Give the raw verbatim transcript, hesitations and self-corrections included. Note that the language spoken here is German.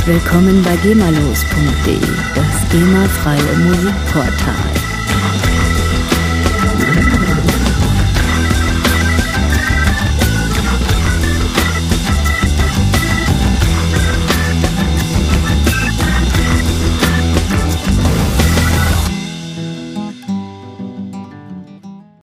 Willkommen bei gemalos punkt de, das GEMA-freie Musikportal.